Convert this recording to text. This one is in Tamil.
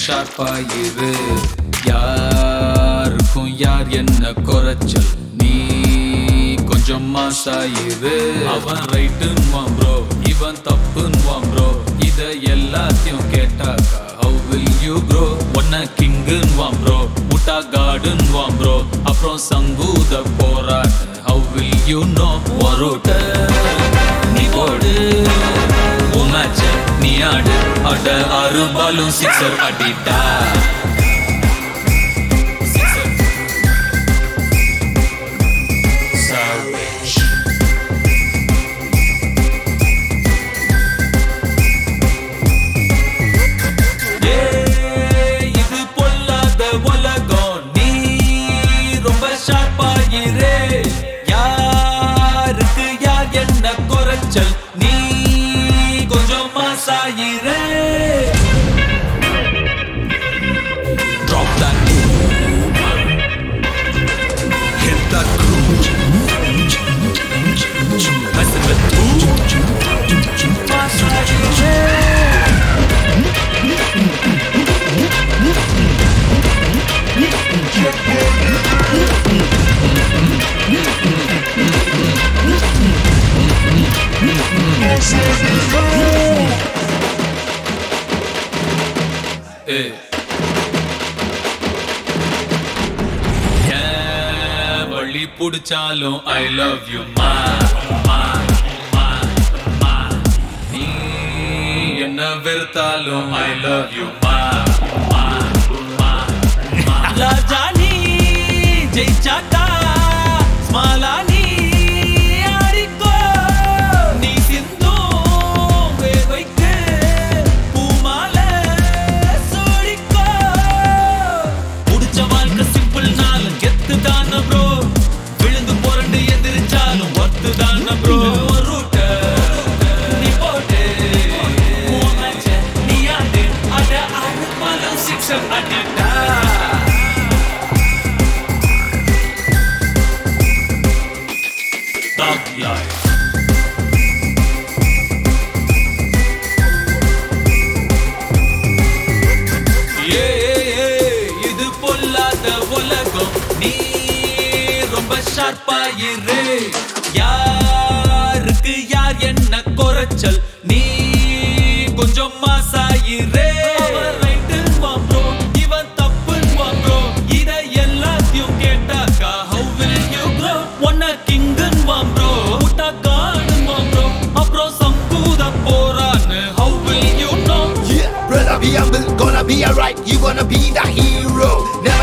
ஷார்ப்பா இரு. யாருக்கும் யார் என்ன குறைச்சல், நீ கொஞ்சம் மாசாயிரு. அவன் ரைட்டுன்னுவான் ப்ரோ, இவன் தப்புன்னுவான் ப்ரோ. இத எல்லாத்தையும் கேட்டாக்கா how will you grow? ஒன்ன கிங்குன்னுவான் ப்ரோ, முட்டா காடுன்னுவான் ப்ரோ. அப்புறம் சங்கூத போராட்ட how will you know? ஒருட்ட நீ போடு, உன் மேட்ச நீ ஆடு. அட 6 பாலும் சிக்ஸர் அடிட்டா. இது பொல்லாத உலகம், நீ ரொம்ப ஷார்ப்பாயிரே. யாருக்கு யார் என்ன குறைச்சல், நீ கொஞ்சம் மாசாயிரே. Drop that groove, hit that groove, messing with groove, masayiре. வழி புடிச்சாலும் I love you ma. நீ என்ன வெறுத்தாலும் I love you ma. ராஜா நீ ஜெயிச்சாக்கா ஸ்மாலா நீ ஆடிக்கோ. நீ சிந்தும் வேர்வைக்கு பூமால சோடிக்கோ. புடிச்ச வாழ்க்கை சிம்பிள் நாளும் கெத்து தான ப்ரோ. விழுந்து புரண்டு எதிர்ச்சாலும் ஒத்து தான ப்ரோ. ரூட்ட நீ போட்டு, உன் மேட்ச நீ ஆடு. அட 6 பாலும் சிக்ஸர் அடிட்டா. Life. இது பொல்லாத உலகம், நீ ரொம்ப ஷார்ப்பாயிரு. யாருக்கு யார் என்ன குறைச்சல், நீ கொஞ்சம் மாசாயிரே. அவன் ரைட்டுன்னுவான் ப்ரோ, இவன் தப்புன்னுவான் ப்ரோ. இத எல்லாத்தையும் கேட்டாக்கா how will you grow? ஒன்ன கிங்குன்னுவான் ப்ரோ, முட்டா காடுன்னுவான் ப்ரோ. அப்புறம் சங்கூத போரான்னு how will you know? Yeah, brother, be humble, gonna be alright. You gonna be the hero.